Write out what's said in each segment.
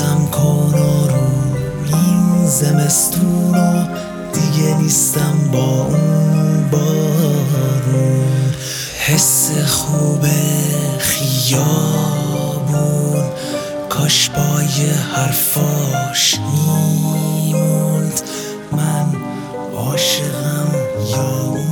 خیسم کن آروم این زمستونو، دیگه نیستم با اون بارون. حس خوب خیابون کاش با یه حرفاش میموند. من عاشقم یا اون.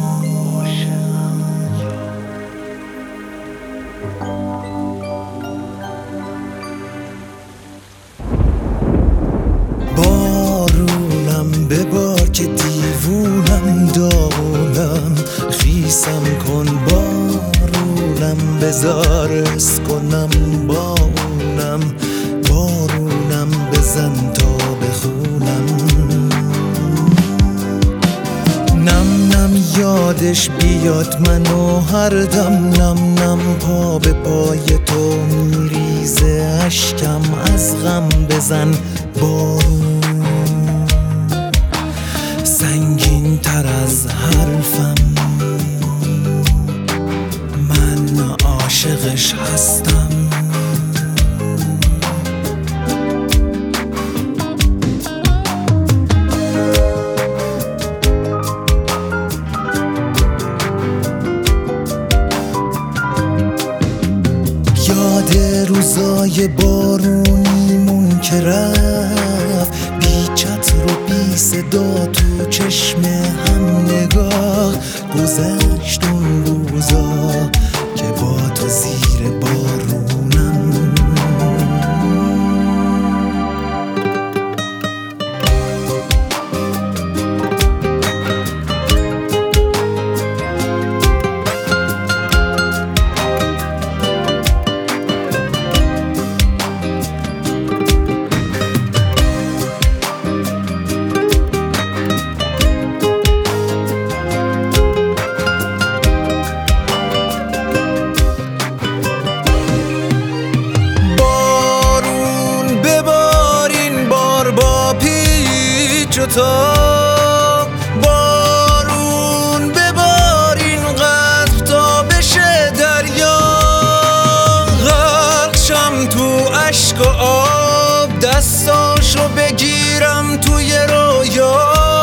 بارونم ببار که دیوونم داغونم، خیسم کن بارونم بذار اس کنم با اونم. بارونم بزن تا بخونم، نم نم یادش بیاد منو هر دم، نم نم پا به پای تو میریزه اشکم از غم. بزن بارون سنگین تر از حرفم، من عاشقش هستم. یاد روزای بارونیمون که رفت، بی چتر و بی صدا تو چشم هم نگاه. گذشت اون روزا که با تو زیر بارونم. بارون ببار اینقدر تا بشه دریا، غرق شم تو اشک و آب، دستاشو بگیرم توی رویا.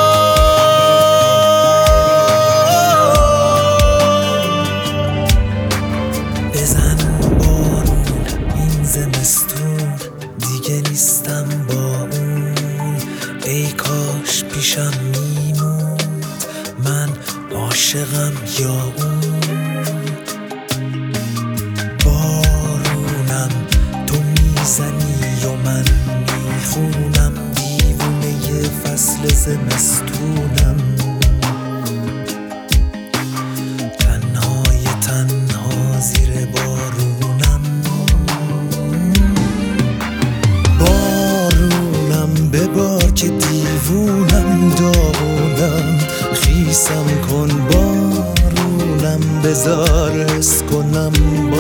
بزن بارون این زمستون، دیگه نیستم با اون. ای کاش پیشم میموند، من عاشقم یا اون. بارونم تو میزنی و من میخونم، دیوونه ی فصل زمستونم. تنهای تنها زیر بارونم. بارونم ببار که دیوونم داغونم، خیسم کن بارونم بذار اس کنم